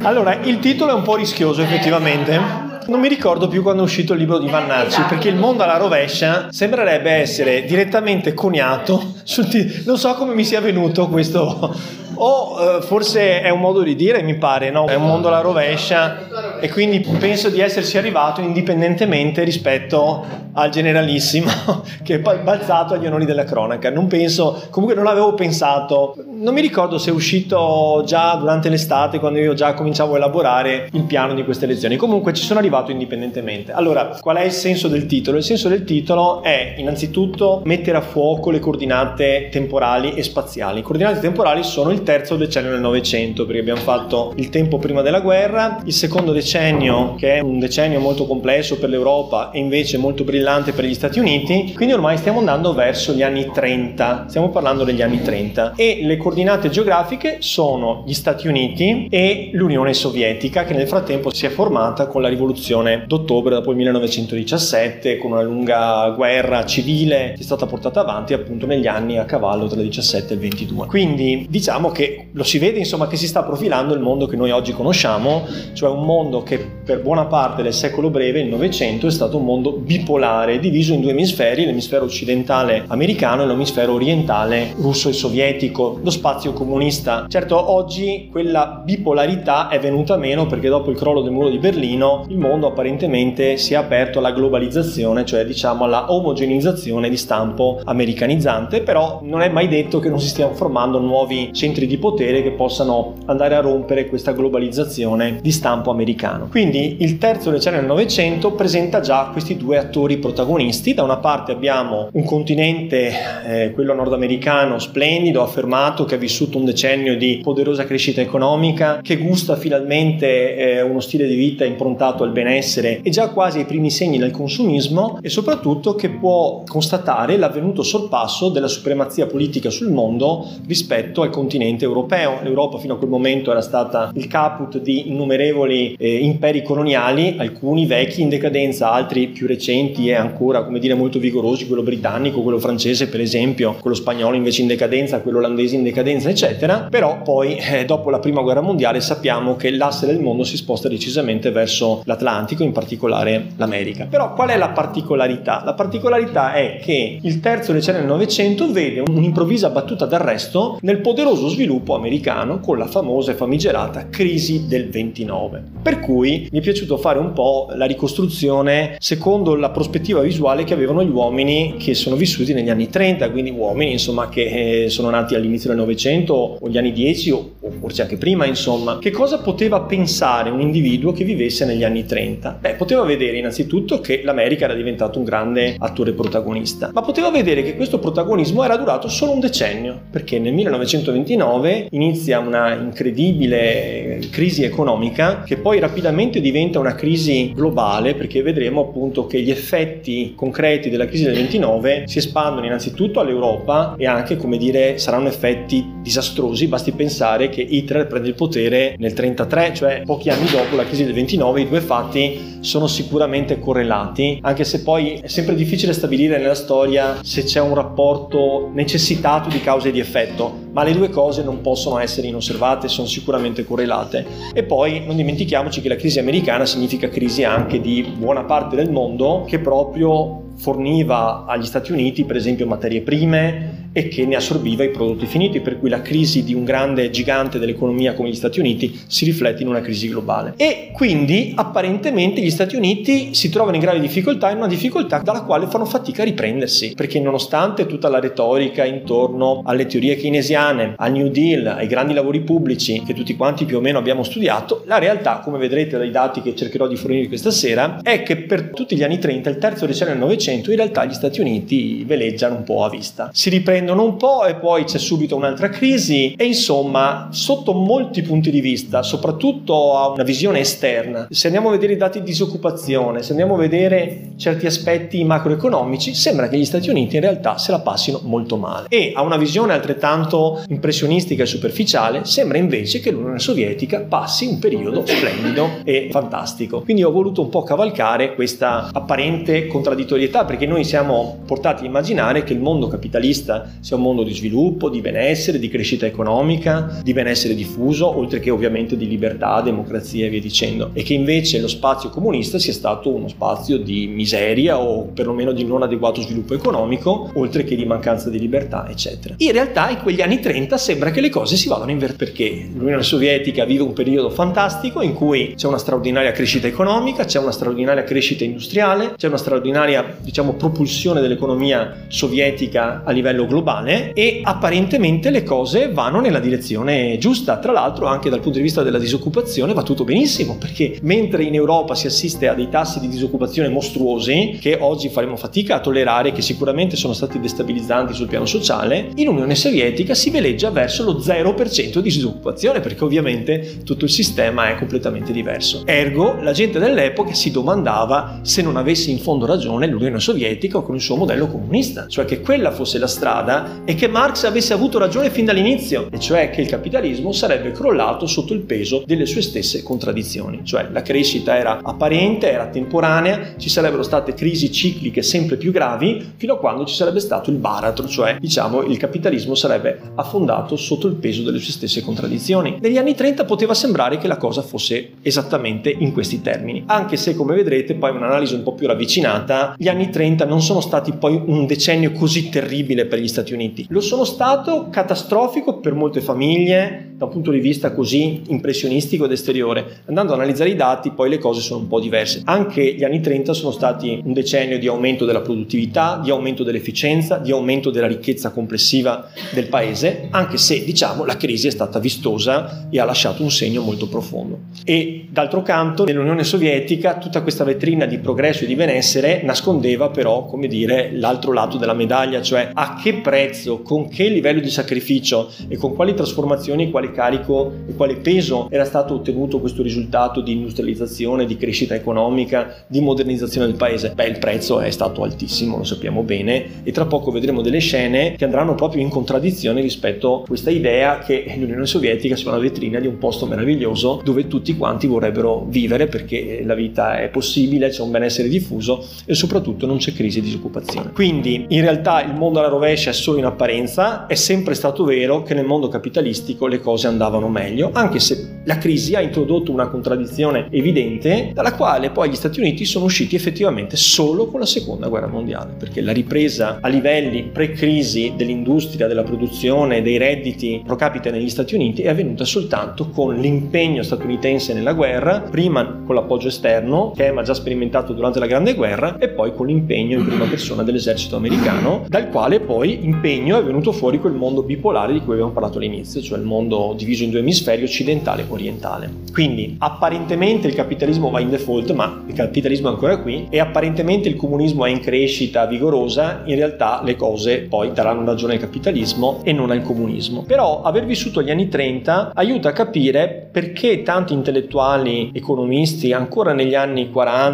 Allora, il titolo è un po' rischioso effettivamente. Non mi ricordo più quando è uscito il libro di Vannacci, perché Il mondo alla rovescia sembrerebbe essere direttamente coniato sul titolo. Non so come mi sia venuto questo, o forse è un modo di dire, mi pare, no? È un mondo alla rovescia e quindi penso di esserci arrivato indipendentemente rispetto al generalissimo che è balzato agli onori della cronaca. Non penso, comunque non avevo pensato, non mi ricordo se è uscito già durante l'estate, quando io già cominciavo a elaborare il piano di queste lezioni. Comunque ci sono arrivato indipendentemente. Allora, qual è il senso del titolo? Il senso del titolo è innanzitutto mettere a fuoco le coordinate temporali e spaziali. Le coordinate temporali sono il terzo decennio del Novecento, perché abbiamo fatto il tempo prima della guerra, il secondo decennio, che è un decennio molto complesso per l'Europa e invece molto brillante per gli Stati Uniti, quindi ormai stiamo andando verso gli anni 30, stiamo parlando degli anni 30, e le coordinate geografiche sono gli Stati Uniti e l'Unione Sovietica, che nel frattempo si è formata con la rivoluzione d'ottobre dopo il 1917, con una lunga guerra civile che è stata portata avanti appunto negli anni a cavallo tra il 17 e il 22. Quindi diciamo che lo si vede insomma che si sta profilando il mondo che noi oggi conosciamo, cioè un mondo che per buona parte del secolo breve, il Novecento, è stato un mondo bipolare, diviso in due emisferi, l'emisfero occidentale americano e l'emisfero orientale russo e sovietico, lo spazio comunista. Certo, oggi quella bipolarità è venuta meno perché dopo il crollo del muro di Berlino il mondo apparentemente si è aperto alla globalizzazione, cioè diciamo alla omogenizzazione di stampo americanizzante, però non è mai detto che non si stiano formando nuovi centri di potere che possano andare a rompere questa globalizzazione di stampo americano. Quindi il terzo decennio del Novecento presenta già questi due attori protagonisti. Da una parte abbiamo un continente, quello nordamericano, splendido, affermato, che ha vissuto un decennio di poderosa crescita economica, che gusta finalmente uno stile di vita improntato al benessere e già quasi ai primi segni del consumismo, e soprattutto che può constatare l'avvenuto sorpasso della supremazia politica sul mondo rispetto al continente europeo. L'Europa fino a quel momento era stata il caput di innumerevoli imperi coloniali, alcuni vecchi in decadenza, altri più recenti e ancora, come dire, molto vigorosi, quello britannico, quello francese per esempio, quello spagnolo invece in decadenza, quello olandese in decadenza, eccetera. Però poi dopo la prima guerra mondiale sappiamo che l'asse del mondo si sposta decisamente verso l'Atlantico, in particolare l'America. Però qual è la particolarità? La particolarità è che il terzo decennio del Novecento vede un'improvvisa battuta d'arresto nel poderoso sviluppo americano con la famosa e famigerata crisi del 29. Per cui mi è piaciuto fare un po' la ricostruzione secondo la prospettiva visuale che avevano gli uomini che sono vissuti negli anni 30, quindi uomini insomma che sono nati all'inizio del Novecento o gli anni 10 o forse anche prima, insomma. Che cosa poteva pensare un individuo che vivesse negli anni 30? Poteva vedere innanzitutto che l'America era diventato un grande attore protagonista, ma poteva vedere che questo protagonismo era durato solo un decennio, perché nel 1929 inizia una incredibile crisi economica che poi rapidamente diventa una crisi globale, perché vedremo appunto che gli effetti concreti della crisi del 29 si espandono innanzitutto all'Europa e anche, come dire, saranno effetti disastrosi. Basti pensare che Hitler prende il potere nel 33, cioè pochi anni dopo la crisi del 29. I due fatti sono sicuramente correlati, anche se poi è sempre difficile stabilire nella storia se c'è un rapporto necessitato di causa e di effetto, ma le due cose non possono essere inosservate, sono sicuramente correlate. E poi non dimentichiamoci che la crisi americana significa crisi anche di buona parte del mondo che proprio forniva agli Stati Uniti per esempio materie prime e che ne assorbiva i prodotti finiti, per cui la crisi di un grande gigante dell'economia come gli Stati Uniti si riflette in una crisi globale. E quindi apparentemente gli Stati Uniti si trovano in grave difficoltà, in una difficoltà dalla quale fanno fatica a riprendersi, perché nonostante tutta la retorica intorno alle teorie keynesiane, al New Deal, ai grandi lavori pubblici che tutti quanti più o meno abbiamo studiato, la realtà, come vedrete dai dati che cercherò di fornire questa sera, è che per tutti gli anni 30, il terzo decennio del Novecento, in realtà gli Stati Uniti veleggiano un po' a vista. Si riprendono un po' e poi c'è subito un'altra crisi e insomma, sotto molti punti di vista, soprattutto a una visione esterna, se andiamo a vedere i dati di disoccupazione, se andiamo a vedere certi aspetti macroeconomici, sembra che gli Stati Uniti in realtà se la passino molto male. E a una visione altrettanto impressionistica e superficiale, sembra invece che l'Unione Sovietica passi un periodo splendido e fantastico. Quindi ho voluto un po' cavalcare questa apparente contraddittorietà, perché noi siamo portati a immaginare che il mondo capitalista sia un mondo di sviluppo, di benessere, di crescita economica, di benessere diffuso, oltre che ovviamente di libertà, democrazia e via dicendo, e che invece lo spazio comunista sia stato uno spazio di miseria o perlomeno di non adeguato sviluppo economico, oltre che di mancanza di libertà, eccetera. In realtà in quegli anni 30 sembra che le cose si vadano invertendo, perché l'Unione Sovietica vive un periodo fantastico in cui c'è una straordinaria crescita economica, c'è una straordinaria crescita industriale, c'è una straordinaria, diciamo, propulsione dell'economia sovietica a livello globale e apparentemente le cose vanno nella direzione giusta. Tra l'altro anche dal punto di vista della disoccupazione va tutto benissimo, perché mentre in Europa si assiste a dei tassi di disoccupazione mostruosi che oggi faremo fatica a tollerare, che sicuramente sono stati destabilizzanti sul piano sociale, in Unione Sovietica si veleggia verso lo 0% di disoccupazione, perché ovviamente tutto il sistema è completamente diverso. Ergo, la gente dell'epoca si domandava se non avesse in fondo ragione l'Unione Sovietica con il suo modello comunista, cioè che quella fosse la strada e che Marx avesse avuto ragione fin dall'inizio, e cioè che il capitalismo sarebbe crollato sotto il peso delle sue stesse contraddizioni, cioè la crescita era apparente, era temporanea, ci sarebbero state crisi cicliche sempre più gravi fino a quando ci sarebbe stato il baratro, cioè diciamo il capitalismo sarebbe affondato sotto il peso delle sue stesse contraddizioni. Negli anni 30 poteva sembrare che la cosa fosse esattamente in questi termini, anche se come vedrete poi un'analisi un po' più ravvicinata, gli anni 30 non sono stati poi un decennio così terribile per gli Stati Uniti, lo sono stato catastrofico per molte famiglie da un punto di vista così impressionistico ed esteriore. Andando ad analizzare i dati poi le cose sono un po' diverse. Anche gli anni 30 sono stati un decennio di aumento della produttività, di aumento dell'efficienza, di aumento della ricchezza complessiva del paese, anche se diciamo la crisi è stata vistosa e ha lasciato un segno molto profondo. E d'altro canto nell'Unione Sovietica tutta questa vetrina di progresso e di benessere nascondeva però, come dire, l'altro lato della medaglia, cioè a che prezzo, con che livello di sacrificio e con quali trasformazioni, quale carico e quale peso era stato ottenuto questo risultato di industrializzazione, di crescita economica, di modernizzazione del paese. Beh, il prezzo è stato altissimo, lo sappiamo bene, e tra poco vedremo delle scene che andranno proprio in contraddizione rispetto a questa idea che l'Unione Sovietica sia una vetrina di un posto meraviglioso dove tutti quanti vorrebbero vivere perché la vita è possibile, c'è un benessere diffuso e soprattutto non c'è crisi di disoccupazione. Quindi in realtà il mondo alla rovescia è solo in apparenza, è sempre stato vero che nel mondo capitalistico le cose andavano meglio, anche se la crisi ha introdotto una contraddizione evidente dalla quale poi gli Stati Uniti sono usciti effettivamente solo con la seconda guerra mondiale, perché la ripresa a livelli pre-crisi dell'industria, della produzione, dei redditi pro capite negli Stati Uniti è avvenuta soltanto con l'impegno statunitense nella guerra, prima con l'appoggio esterno, schema già sperimentato durante la Grande Guerra, e poi con l'impegno in prima persona dell'esercito americano, dal quale poi impegno è venuto fuori quel mondo bipolare di cui abbiamo parlato all'inizio, cioè il mondo diviso in due emisferi, occidentale e orientale. Quindi apparentemente il capitalismo va in default, ma il capitalismo è ancora qui, e apparentemente il comunismo è in crescita vigorosa, in realtà le cose poi daranno ragione al capitalismo e non al comunismo. Però aver vissuto gli anni 30 aiuta a capire perché tanti intellettuali, economisti, ancora negli anni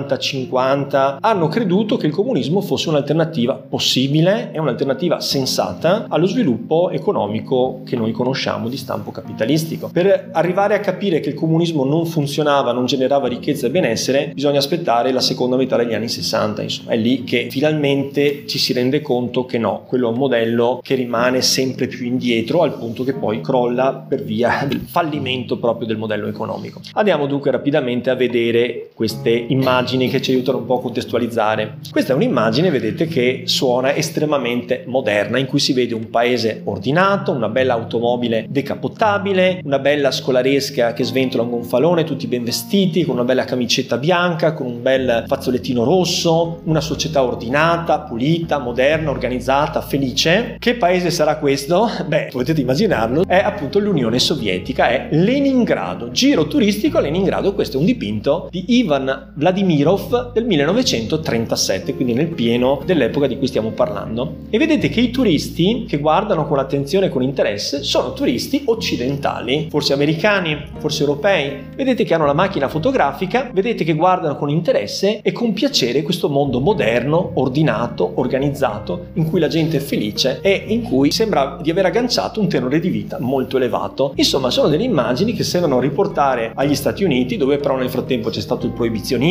40-50 hanno creduto che il comunismo fosse un'alternativa possibile e un'alternativa sensata allo sviluppo economico che noi conosciamo di stampo capitalistico. Per arrivare a capire che il comunismo non funzionava, non generava ricchezza e benessere, bisogna aspettare la seconda metà degli anni 60, insomma. È lì che finalmente ci si rende conto che no, quello è un modello che rimane sempre più indietro, al punto che poi crolla per via del fallimento proprio del modello economico. Andiamo dunque rapidamente a vedere queste immagini che ci aiutano un po' a contestualizzare. Questa è un'immagine, vedete, che suona estremamente moderna, in cui si vede un paese ordinato, una bella automobile decapottabile, una bella scolaresca che sventola un gonfalone, tutti ben vestiti, con una bella camicetta bianca, con un bel fazzolettino rosso, una società ordinata, pulita, moderna, organizzata, felice. Che paese sarà questo? Beh, potete immaginarlo, è appunto l'Unione Sovietica, è Leningrado. Giro turistico a Leningrado, questo è un dipinto di Ivan Vladimirov del 1937, quindi nel pieno dell'epoca di cui stiamo parlando. E vedete che i turisti che guardano con attenzione e con interesse sono turisti occidentali, forse americani, forse europei. Vedete che hanno la macchina fotografica, vedete che guardano con interesse e con piacere questo mondo moderno, ordinato, organizzato, in cui la gente è felice e in cui sembra di aver agganciato un tenore di vita molto elevato. Insomma, sono delle immagini che sembrano riportare agli Stati Uniti, dove però nel frattempo c'è stato il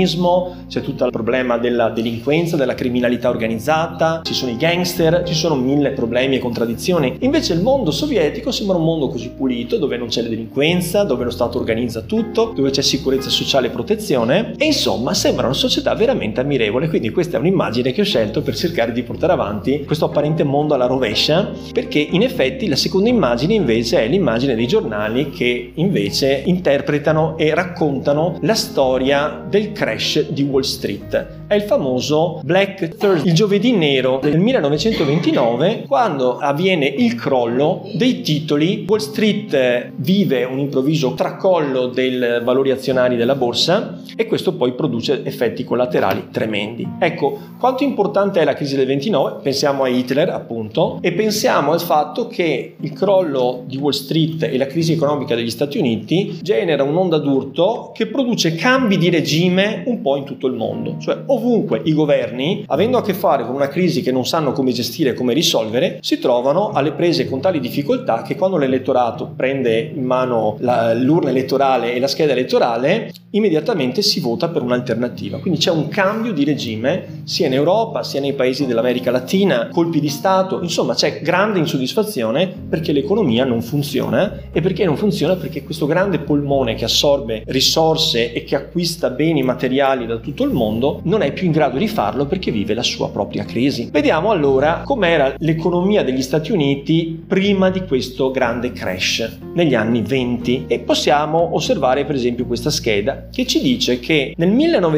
proibizionismo, c'è tutto il problema della delinquenza, della criminalità organizzata, ci sono i gangster, ci sono mille problemi e contraddizioni. Invece il mondo sovietico sembra un mondo così pulito, dove non c'è la delinquenza, dove lo Stato organizza tutto, dove c'è sicurezza sociale e protezione, e insomma sembra una società veramente ammirevole. Quindi questa è un'immagine che ho scelto per cercare di portare avanti questo apparente mondo alla rovescia, perché in effetti la seconda immagine invece è l'immagine dei giornali che invece interpretano e raccontano la storia del crash di Wall Street. È il famoso Black Thursday, il giovedì nero del 1929, quando avviene il crollo dei titoli. Wall Street vive un improvviso tracollo dei valori azionari della borsa e questo poi produce effetti collaterali tremendi. Ecco, quanto importante è la crisi del 29? Pensiamo a Hitler, appunto, e pensiamo al fatto che il crollo di Wall Street e la crisi economica degli Stati Uniti genera un'onda d'urto che produce cambi di regime un po' in tutto il mondo. Cioè, ovunque i governi, avendo a che fare con una crisi che non sanno come gestire e come risolvere, si trovano alle prese con tali difficoltà che quando l'elettorato prende in mano l'urna elettorale e la scheda elettorale, immediatamente si vota per un'alternativa. Quindi c'è un cambio di regime sia in Europa sia nei paesi dell'America Latina, colpi di Stato, insomma c'è grande insoddisfazione perché l'economia non funziona. E perché non funziona? Perché questo grande polmone che assorbe risorse e che acquista beni materiali da tutto il mondo non è più in grado di farlo perché vive la sua propria crisi. Vediamo allora com'era l'economia degli Stati Uniti prima di questo grande crash negli anni 20 e possiamo osservare per esempio questa scheda che ci dice che nel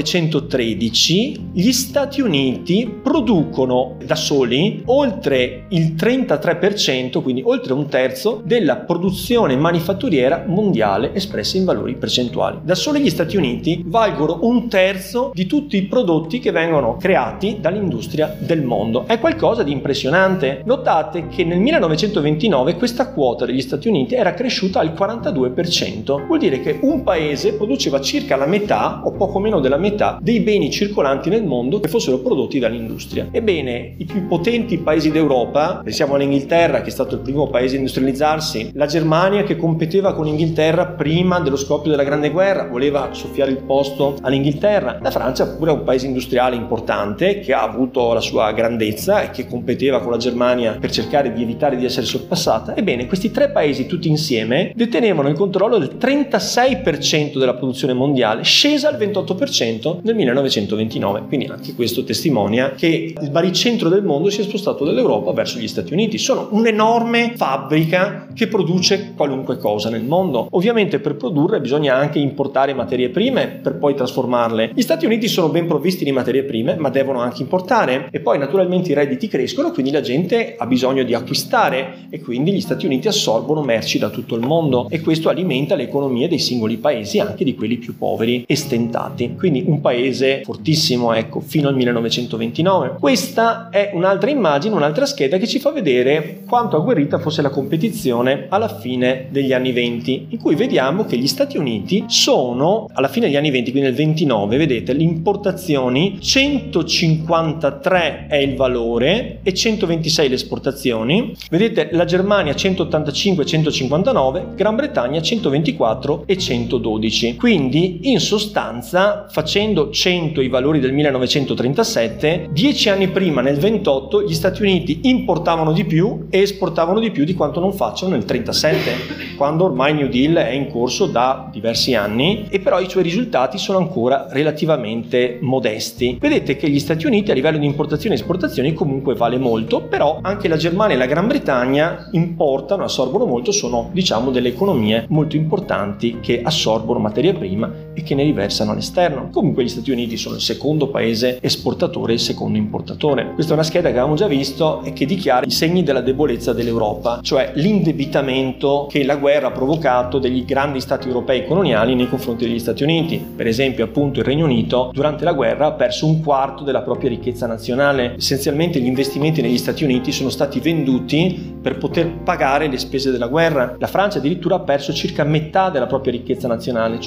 1913 gli Stati Uniti producono da soli oltre il 33%, quindi oltre un terzo della produzione manifatturiera mondiale espressa in valori percentuali. Da soli gli Stati Uniti valgono un terzo di tutti i prodotti che vengono creati dall'industria del mondo. È qualcosa di impressionante. Notate che nel 1929 questa quota degli Stati Uniti era cresciuta al 42%. Vuol dire che un paese produceva circa la metà o poco meno della metà dei beni circolanti nel mondo che fossero prodotti dall'industria. Ebbene, i più potenti paesi d'Europa, pensiamo all'Inghilterra che è stato il primo paese a industrializzarsi, la Germania che competeva con l'Inghilterra prima dello scoppio della Grande Guerra, voleva soffiare il posto all'Inghilterra, la Francia pure è un paese industriale importante che ha avuto la sua grandezza e che competeva con la Germania per cercare di evitare di essere sorpassata. Ebbene, questi tre paesi tutti insieme detenevano il controllo del 36% della produzione mondiale, scesa al 28% nel 1929. Quindi anche questo testimonia che il baricentro del mondo si è spostato dall'Europa verso gli Stati Uniti. Sono un'enorme fabbrica che produce qualunque cosa nel mondo. Ovviamente per produrre bisogna anche importare materie prime per poi trasformarle. Gli Stati Uniti sono ben provvisti di materie prime, ma devono anche importare e poi naturalmente i redditi crescono, quindi la gente ha bisogno di acquistare e quindi gli Stati Uniti assorbono merci da tutto il mondo e questo alimenta le economie dei singoli paesi, anche di quelli più poveri e stentati. Quindi un paese fortissimo, ecco, fino al 1929. Questa è un'altra immagine, un'altra scheda che ci fa vedere quanto agguerrita fosse la competizione alla fine degli anni 20, in cui vediamo che gli Stati Uniti sono, alla fine degli anni 20, quindi nel 29, vedete, le importazioni 153 è il valore e 126 le esportazioni. Vedete la Germania 185 e 159, Gran Bretagna 124 e 112. Quindi in sostanza, facendo 100 i valori del 1937, 10 anni prima nel 28 gli Stati Uniti importavano di più e esportavano di più di quanto non facciano nel 37, quando ormai il New Deal è in corso da diversi anni e però i suoi risultati sono ancora relativamente modesti. Vedete che gli Stati Uniti a livello di importazioni e esportazioni comunque vale molto, però anche la Germania e la Gran Bretagna importano, assorbono molto, sono diciamo delle economie molto importanti che assorbono materia prima e che ne riversano all'esterno. Comunque gli Stati Uniti sono il secondo paese esportatore e il secondo importatore. Questa è una scheda che avevamo già visto e che dichiara i segni della debolezza dell'Europa, cioè l'indebitamento che la guerra ha provocato degli grandi stati europei coloniali nei confronti degli Stati Uniti. Per esempio appunto il Regno Unito durante la guerra ha perso un quarto della propria ricchezza nazionale. Essenzialmente gli investimenti negli Stati Uniti sono stati venduti per poter pagare le spese della guerra. La Francia addirittura ha perso circa metà della propria ricchezza nazionale, cioè diciamo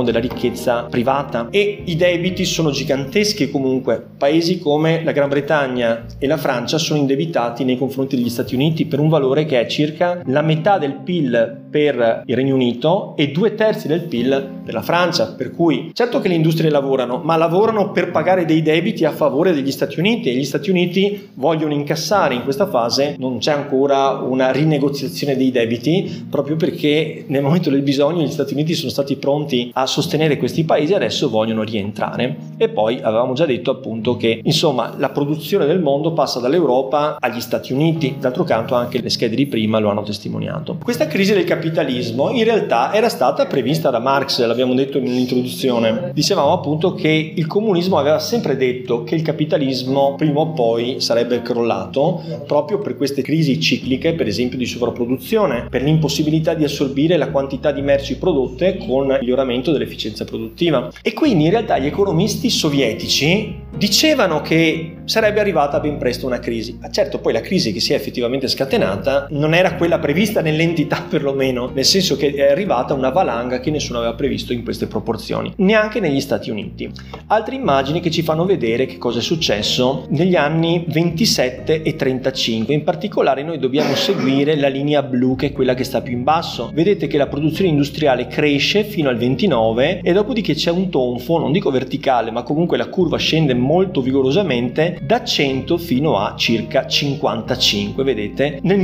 diciamo della ricchezza privata, e i debiti sono giganteschi. Comunque paesi come la Gran Bretagna e la Francia sono indebitati nei confronti degli Stati Uniti per un valore che è circa la metà del PIL per il Regno Unito e 2/3 del PIL per la Francia, per cui certo che le industrie lavorano, ma lavorano per pagare dei debiti a favore degli Stati Uniti, e gli Stati Uniti vogliono incassare. In questa fase non c'è ancora una rinegoziazione dei debiti, proprio perché nel momento del bisogno gli Stati Uniti sono stati pronti a sostenere questi paesi, adesso vogliono rientrare. E poi avevamo già detto appunto che insomma la produzione del mondo passa dall'Europa agli Stati Uniti, d'altro canto anche le schede di prima lo hanno testimoniato. Questa crisi del capitalismo in realtà era stata prevista da Marx, l'abbiamo detto nell'introduzione. Dicevamo appunto che il comunismo aveva sempre detto che il capitalismo prima o poi sarebbe crollato, proprio per queste crisi cicliche, per esempio di sovrapproduzione, per l'impossibilità di assorbire la quantità di merci prodotte con il miglioramento dell'efficienza produttiva. E quindi in realtà gli economisti sovietici dicevano che sarebbe arrivata ben presto una crisi. Ma certo, poi la crisi che si è effettivamente scatenata non era quella prevista nell'entità, perlomeno, nel senso che è arrivata una valanga che nessuno aveva previsto in queste proporzioni, neanche negli Stati Uniti. Altre immagini che ci fanno vedere che cosa è successo negli anni 27 e 35. In particolare noi dobbiamo seguire la linea blu, che è quella che sta più in basso. Vedete che la produzione industriale cresce fino al 29 e dopodiché c'è un tonfo, non dico verticale, ma comunque la curva scende molto vigorosamente da 100 fino a circa 55, vedete, nel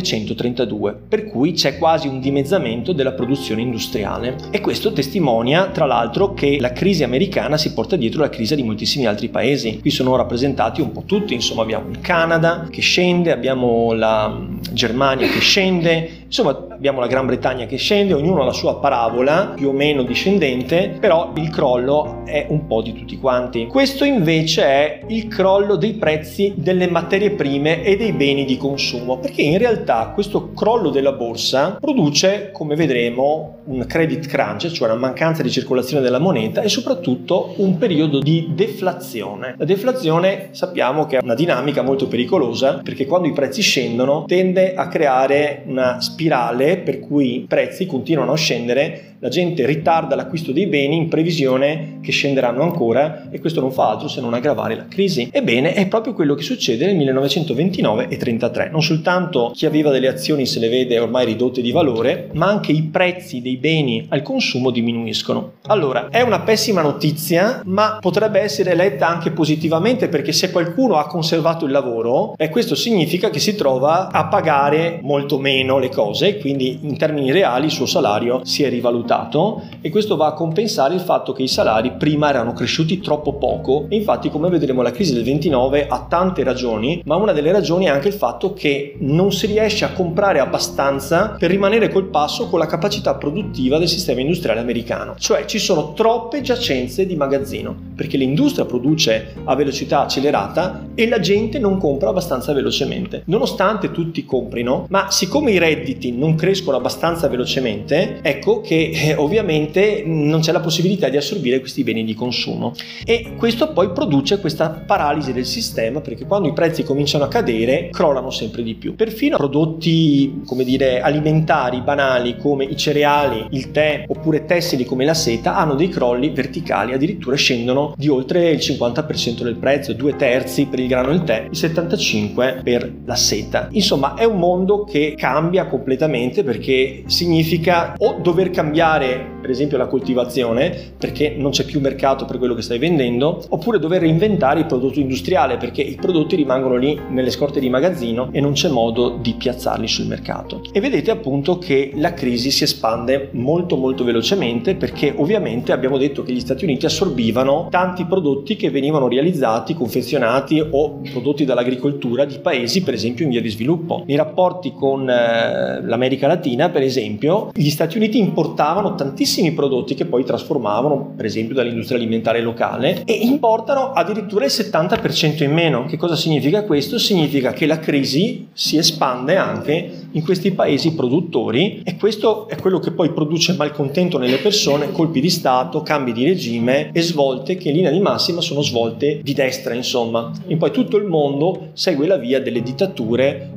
1932, per cui c'è quasi un dimezzamento della produzione industriale. E questo testimonia tra l'altro che la crisi americana si porta dietro la crisi di moltissimi altri paesi. Qui sono rappresentati un po' tutti, insomma abbiamo il Canada che scende, abbiamo la Germania che scende, insomma abbiamo la Gran Bretagna che scende, ognuno ha la sua parabola più o meno discendente, però il crollo è un po' di tutti quanti. Questo invece è il crollo dei prezzi delle materie prime e dei beni di consumo, perché in realtà questo crollo della borsa produce, come vedremo, un credit crunch, cioè una mancanza di circolazione della moneta, e soprattutto un periodo di deflazione. La deflazione sappiamo che è una dinamica molto pericolosa, perché quando i prezzi scendono tende a creare una spirale per cui i prezzi continuano a scendere, la gente ritarda l'acquisto dei beni in previsione che scenderanno ancora, e questo non fa altro se non aggravare la crisi. Ebbene, è proprio quello che succede nel 1929 e 33. Non soltanto chi aveva delle azioni se le vede ormai ridotte di valore, ma anche i prezzi dei beni al consumo diminuiscono. Allora, è una pessima notizia, ma potrebbe essere letta anche positivamente, perché se qualcuno ha conservato il lavoro, questo significa che si trova a pagare molto meno le cose, quindi in termini reali il suo salario si è rivalutato, e questo va a compensare il fatto che i salari prima erano cresciuti troppo poco. E infatti, come vedremo, la crisi del 29 ha tante ragioni, ma una delle ragioni è anche il fatto che non si riesce a comprare abbastanza per rimanere col passo con la capacità produttiva del sistema industriale americano, cioè ci sono troppe giacenze di magazzino, perché l'industria produce a velocità accelerata e la gente non compra abbastanza velocemente, nonostante tutti comprino. Ma siccome i redditi non crescono abbastanza velocemente, ecco che ovviamente non c'è la possibilità di assorbire questi beni di consumo, e questo poi produce questa paralisi del sistema, perché quando i prezzi cominciano a cadere crollano sempre di più. Perfino prodotti, come dire, alimentari banali come i cereali, il tè, oppure tessili come la seta hanno dei crolli verticali, addirittura scendono di oltre il 50% del prezzo, 2/3 per il grano e il tè, il 75% per la seta. Insomma, è un mondo che cambia completamente, perché significa o dover cambiare per esempio la coltivazione, perché non c'è più mercato per quello che stai vendendo, oppure dover reinventare il prodotto industriale, perché i prodotti rimangono lì nelle scorte di magazzino e non c'è modo di piazzarli sul mercato. E vedete appunto che la crisi si espande molto velocemente, perché ovviamente abbiamo detto che gli Stati Uniti assorbivano tanti prodotti che venivano realizzati, confezionati o prodotti dall'agricoltura di paesi per esempio in via di sviluppo. Nei rapporti con l'America Latina, per esempio, gli Stati Uniti importavano tantissimi prodotti che poi trasformavano per esempio dall'industria alimentare locale, e importano addirittura il 70% in meno. Che cosa significa questo? Significa che la crisi si espande anche in questi paesi produttori, e questo è quello che poi produce malcontento nelle persone, colpi di stato, cambi di regime e svolte che in linea di massima sono svolte di destra, insomma. E poi tutto il mondo segue la via delle dittature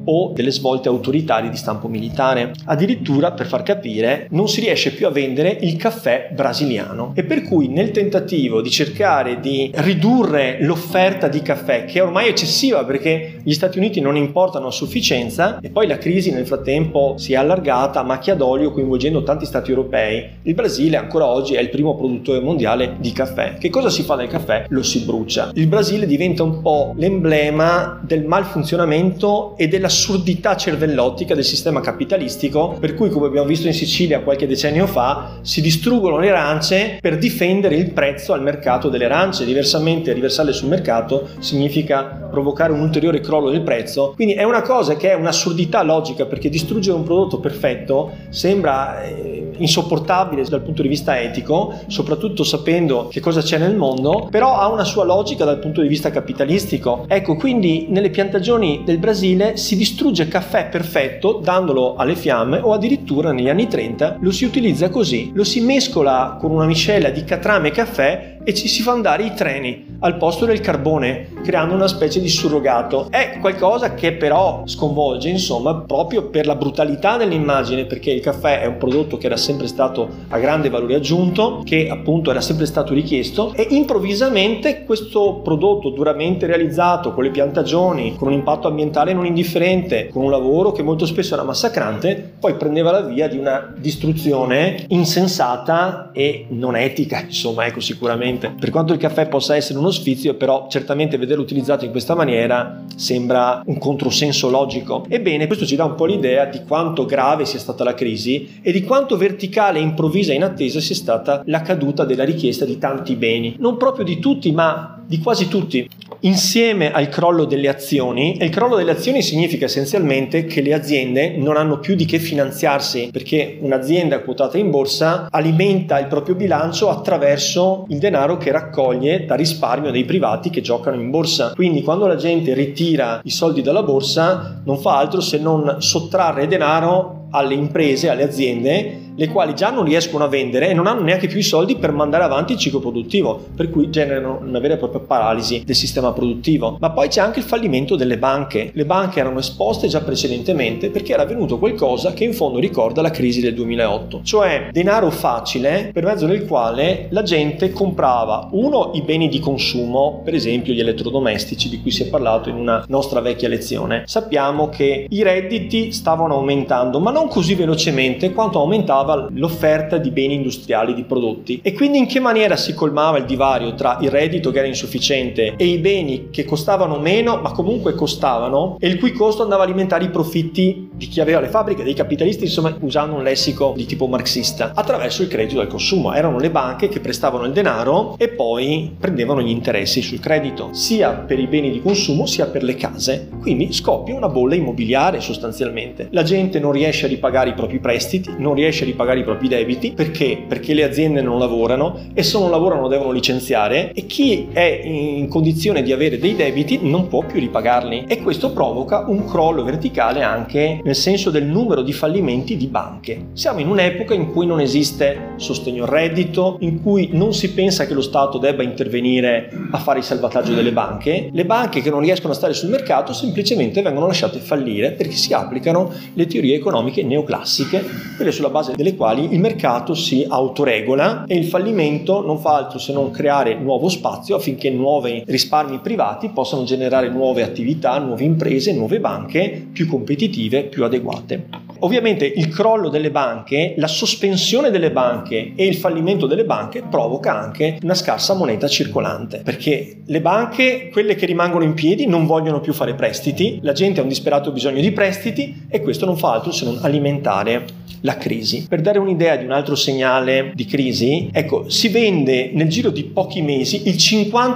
o delle svolte autoritarie di stampo militare. Addirittura, per far capire, non si riesce più a vendere il caffè brasiliano, e per cui nel tentativo di cercare di ridurre l'offerta di caffè, che è ormai eccessiva perché gli Stati Uniti non importano a sufficienza, e poi la crisi nel frattempo si è allargata a macchia d'olio coinvolgendo tanti stati europei, il Brasile ancora oggi è il primo produttore mondiale di caffè. Che cosa si fa del caffè? Lo si brucia. Il Brasile diventa un po' l'emblema del malfunzionamento e dell'assurdità cervellottica del sistema capitalistico, per cui, come abbiamo visto in Sicilia qualche decennio fa, si distruggono le arance per difendere il prezzo al mercato delle arance. Diversamente, riversarle sul mercato significa provocare un ulteriore crollo del prezzo. Quindi è una cosa che è un'assurdità logica, perché distruggere un prodotto perfetto sembra insopportabile dal punto di vista etico, soprattutto sapendo che cosa c'è nel mondo, però ha una sua logica dal punto di vista capitalistico. Ecco, quindi nelle piantagioni del Brasile si distrugge caffè perfetto dandolo alle fiamme, o addirittura negli anni 30 lo si utilizza così, lo si mescola con una miscela di catrame e caffè e ci si fa andare i treni al posto del carbone, creando una specie di surrogato. È qualcosa che però sconvolge, insomma, proprio per la brutalità dell'immagine, perché il caffè è un prodotto che era sempre stato a grande valore aggiunto, che appunto era sempre stato richiesto, e improvvisamente questo prodotto duramente realizzato con le piantagioni, con un impatto ambientale non indifferente, con un lavoro che molto spesso era massacrante, poi prendeva la via di una distruzione insensata e non etica, insomma, ecco, sicuramente. Per quanto il caffè possa essere uno sfizio, però certamente vederlo utilizzato in questa maniera sembra un controsenso logico. Ebbene, questo ci dà un po' l'idea di quanto grave sia stata la crisi e di quanto verticale, improvvisa e inattesa sia stata la caduta della richiesta di tanti beni. Non proprio di tutti, ma di quasi tutti, insieme al crollo delle azioni. E il crollo delle azioni significa essenzialmente che le aziende non hanno più di che finanziarsi, perché un'azienda quotata in borsa alimenta il proprio bilancio attraverso il denaro che raccoglie da risparmio dei privati che giocano in borsa. Quindi quando la gente ritira i soldi dalla borsa non fa altro se non sottrarre denaro alle imprese, alle aziende, le quali già non riescono a vendere e non hanno neanche più i soldi per mandare avanti il ciclo produttivo, per cui generano una vera e propria paralisi del sistema produttivo. Ma poi c'è anche il fallimento delle banche. Le banche erano esposte già precedentemente perché era avvenuto qualcosa che in fondo ricorda la crisi del 2008, cioè denaro facile per mezzo del quale la gente comprava i beni di consumo, per esempio gli elettrodomestici di cui si è parlato in una nostra vecchia lezione. Sappiamo che i redditi stavano aumentando, ma non così velocemente quanto aumentava l'offerta di beni industriali, di prodotti. E quindi in che maniera si colmava il divario tra il reddito che era insufficiente e i beni che costavano meno ma comunque costavano, e il cui costo andava a alimentare i profitti di chi aveva le fabbriche, dei capitalisti, insomma, usando un lessico di tipo marxista, attraverso il credito al consumo. Erano le banche che prestavano il denaro e poi prendevano gli interessi sul credito, sia per i beni di consumo sia per le case. Quindi scoppia una bolla immobiliare sostanzialmente. La gente non riesce a ripagare i propri prestiti, non riesce a ripagare i propri debiti. Perché? Perché le aziende non lavorano, e se non lavorano devono licenziare, e chi è in condizione di avere dei debiti non può più ripagarli, e questo provoca un crollo verticale anche nel senso del numero di fallimenti di banche. Siamo in un'epoca in cui non esiste sostegno al reddito, in cui non si pensa che lo Stato debba intervenire a fare il salvataggio delle banche. Le banche che non riescono a stare sul mercato semplicemente vengono lasciate fallire perché si applicano le teorie economiche neoclassiche, quelle sulla base delle quali il mercato si autoregola, e il fallimento non fa altro se non creare nuovo spazio affinché nuovi risparmi privati possano generare nuove attività, nuove imprese, nuove banche più competitive, più adeguate. Ovviamente il crollo delle banche, la sospensione delle banche e il fallimento delle banche provoca anche una scarsa moneta circolante, perché le banche, quelle che rimangono in piedi, non vogliono più fare prestiti, la gente ha un disperato bisogno di prestiti, e questo non fa altro se non alimentare la crisi. Per dare un'idea di un altro segnale di crisi, ecco, si vende nel giro di pochi mesi il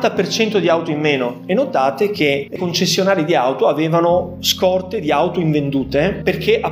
50% di auto in meno, e notate che i concessionari di auto avevano scorte di auto invendute perché appunto i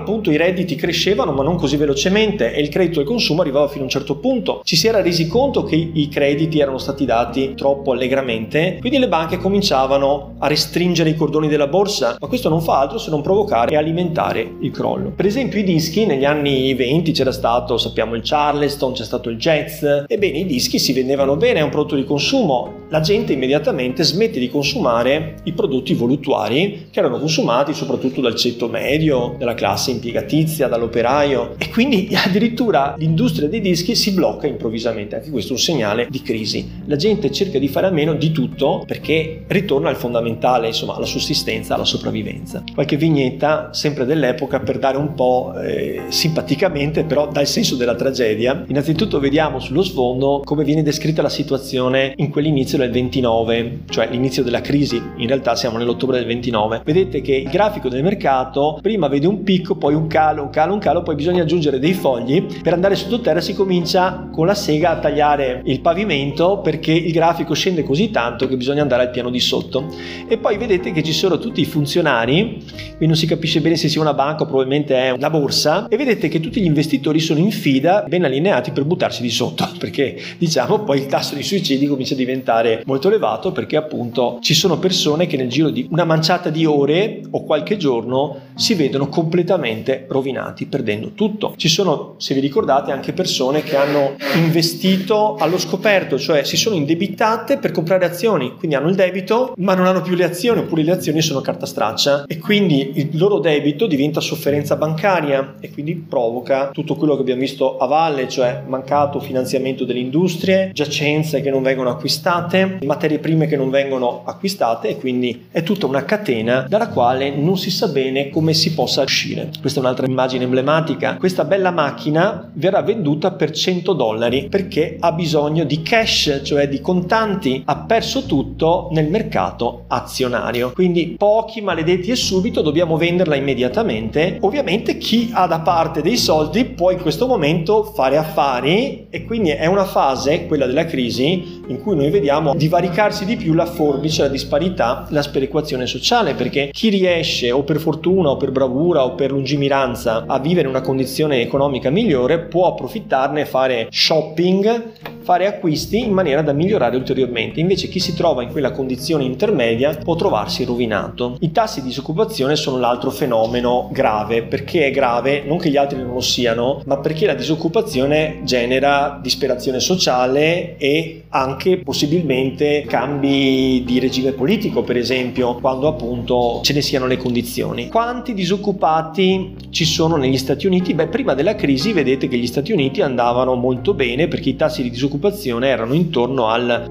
redditi crescevano ma non così velocemente e il credito al consumo arrivava fino a un certo punto. Ci si era resi conto che i crediti erano stati dati troppo allegramente, quindi le banche cominciavano a restringere i cordoni della borsa, ma questo non fa altro se non provocare e alimentare il crollo. Per esempio i dischi negli anni 20 c'era stato, sappiamo, il Charleston, c'è stato il jazz. Ebbene, i dischi si vendevano bene, è un prodotto di consumo. La gente immediatamente smette di consumare i prodotti voluttuari che erano consumati soprattutto dal ceto medio, dalla classe impiegatizia, dall'operaio, e quindi addirittura l'industria dei dischi si blocca improvvisamente. Anche questo è un segnale di crisi. La gente cerca di fare a meno di tutto perché ritorna al fondamentale, insomma, alla sussistenza, alla sopravvivenza. Qualche vignetta sempre dell'epoca per dare un po' simpaticamente, però dà il senso della tragedia. Innanzitutto vediamo sullo sfondo come viene descritta la situazione in quell'inizio del 29, cioè l'inizio della crisi. In realtà siamo nell'ottobre del 29. Vedete che il grafico del mercato prima vede un picco, poi un calo, poi bisogna aggiungere dei fogli. Per andare sottoterra si comincia con la sega a tagliare il pavimento perché il grafico scende così tanto che bisogna andare al piano di sotto. E poi vedete che ci sono tutti i funzionari, qui non si capisce bene se sia una banca o probabilmente è una borsa, e vedete che tutti gli investitori sono in fila ben allineati per buttarsi di sotto, perché diciamo poi il tasso di suicidi comincia a diventare molto elevato, perché appunto ci sono persone che nel giro di una manciata di ore o qualche giorno si vedono completamente rovinati, perdendo tutto. Ci sono, se vi ricordate, anche persone che hanno investito allo scoperto, cioè si sono indebitate per comprare azioni, quindi hanno il debito ma non hanno più le azioni, oppure le azioni sono carta straccia e quindi il loro debito diventa sofferenza bancaria e quindi provoca tutto quello che abbiamo visto a valle, cioè mancato finanziamento delle industrie, giacenze che non vengono acquistate, materie prime che non vengono acquistate, e quindi è tutta una catena dalla quale non si sa bene come si possa uscire. Questa è un'altra immagine emblematica. Questa bella macchina verrà venduta per $100 perché ha bisogno di cash, cioè di contanti, ha perso tutto nel mercato azionario, quindi pochi maledetti e subito dobbiamo venderla immediatamente. Ovviamente chi ha da parte dei soldi può in questo momento fare affari, e quindi è una fase, quella della crisi, in cui noi vediamo divaricarsi di più la forbice, la disparità, la sperequazione sociale, perché chi riesce o per fortuna o per bravura o per lungimiranza a vivere in una condizione economica migliore può approfittarne, fare shopping, fare acquisti in maniera da migliorare ulteriormente. Invece chi si trova in quella condizione intermedia può trovarsi rovinato. I tassi di disoccupazione sono l'altro fenomeno grave. Perché è grave? Non che gli altri non lo siano, ma perché la disoccupazione genera disperazione sociale e anche possibilmente cambi di regime politico, per esempio, quando appunto ce ne siano le condizioni. Quanti disoccupati ci sono negli Stati Uniti? Beh, prima della crisi vedete che gli Stati Uniti andavano molto bene perché i tassi di disoccupazione erano intorno al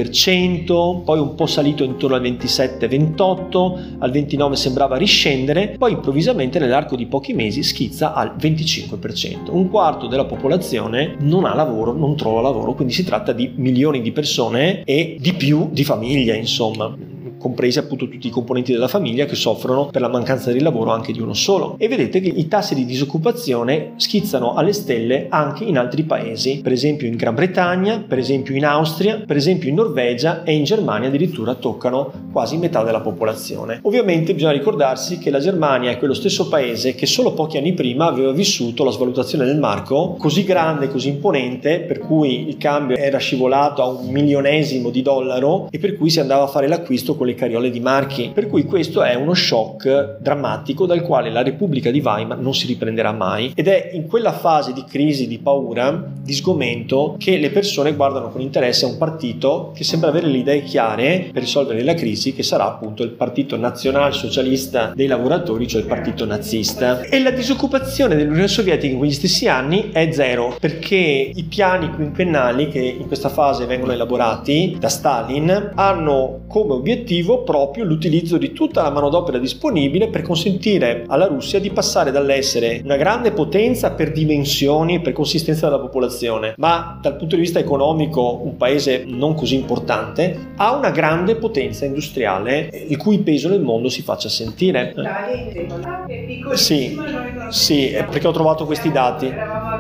2%, poi un po' salito intorno al 27-28%, al 29% sembrava riscendere, poi improvvisamente nell'arco di pochi mesi schizza al 25%. Un quarto della popolazione non ha lavoro, non trova lavoro, quindi si tratta di milioni di persone e di più di famiglie, insomma, compresi appunto tutti i componenti della famiglia che soffrono per la mancanza di lavoro anche di uno solo. E vedete che i tassi di disoccupazione schizzano alle stelle anche in altri paesi, per esempio in Gran Bretagna, per esempio in Austria, per esempio in Norvegia, e in Germania addirittura toccano quasi metà della popolazione. Ovviamente bisogna ricordarsi che la Germania è quello stesso paese che solo pochi anni prima aveva vissuto la svalutazione del marco così grande, così imponente, per cui il cambio era scivolato a $0.000.000 e per cui si andava a fare l'acquisto con le cariole di marchi, per cui questo è uno shock drammatico dal quale la Repubblica di Weimar non si riprenderà mai, ed è in quella fase di crisi, di paura, di sgomento che le persone guardano con interesse a un partito che sembra avere le idee chiare per risolvere la crisi, che sarà appunto il Partito Nazionalsocialista dei Lavoratori, cioè il partito nazista. E la disoccupazione dell'Unione Sovietica in quegli stessi anni è zero, perché i piani quinquennali che in questa fase vengono elaborati da Stalin hanno come obiettivo proprio l'utilizzo di tutta la manodopera disponibile per consentire alla Russia di passare dall'essere una grande potenza per dimensioni e per consistenza della popolazione, ma dal punto di vista economico un paese non così importante, a una grande potenza industriale il cui peso nel mondo si faccia sentire. Sì, perché ho trovato questi dati.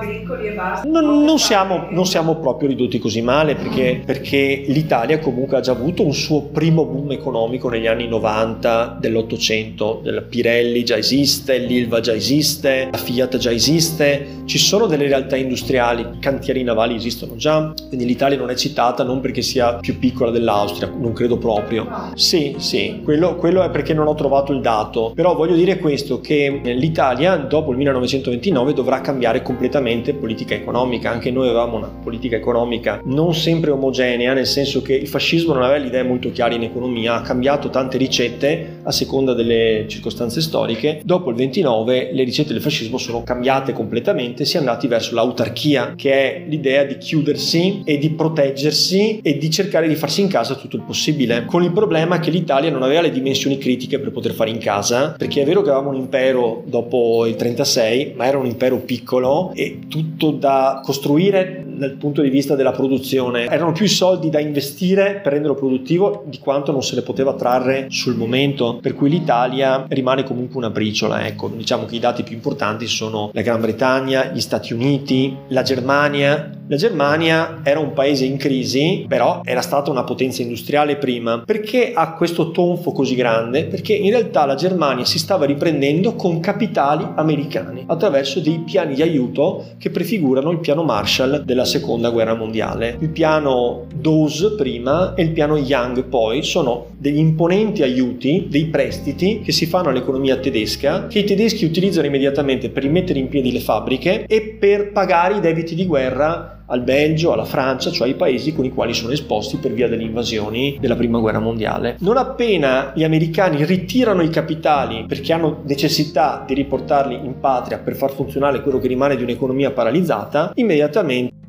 agricoli e basta. Non siamo proprio ridotti così male, perché l'Italia comunque ha già avuto un suo primo boom economico negli anni 90 dell'Ottocento. La Pirelli già esiste, l'Ilva già esiste, la Fiat già esiste, ci sono delle realtà industriali, cantieri navali esistono già, quindi l'Italia non è citata non perché sia più piccola dell'Austria, non credo proprio. Sì, quello è perché non ho trovato il dato, però voglio dire questo, che l'Italia dopo il 1929 dovrà cambiare completamente politica economica. Anche noi avevamo una politica economica non sempre omogenea, nel senso che il fascismo non aveva le idee molto chiare in economia, ha cambiato tante ricette a seconda delle circostanze storiche. Dopo il 29 le ricette del fascismo sono cambiate completamente, si è andati verso l'autarchia, che è l'idea di chiudersi e di proteggersi e di cercare di farsi in casa tutto il possibile, con il problema che l'Italia non aveva le dimensioni critiche per poter fare in casa, perché è vero che avevamo un impero dopo il 36, ma era un impero piccolo e tutto da costruire dal punto di vista della produzione. Erano più i soldi da investire per renderlo produttivo di quanto non se ne poteva trarre sul momento, per cui l'Italia rimane comunque una briciola. Ecco, diciamo che i dati più importanti sono la Gran Bretagna, gli Stati Uniti, la Germania. La Germania era un paese in crisi, però era stata una potenza industriale prima. Perché ha questo tonfo così grande? Perché in realtà la Germania si stava riprendendo con capitali americani attraverso dei piani di aiuto che prefigurano il piano Marshall della seconda guerra mondiale. Il piano Dawes prima e il piano Young poi sono degli imponenti aiuti, dei prestiti che si fanno all'economia tedesca, che i tedeschi utilizzano immediatamente per rimettere in piedi le fabbriche e per pagare i debiti di guerra al Belgio, alla Francia, cioè ai paesi con i quali sono esposti per via delle invasioni della prima guerra mondiale. Non appena gli americani ritirano i capitali perché hanno necessità di riportarli in patria per far funzionare quello che rimane di un'economia paralizzata, immediatamente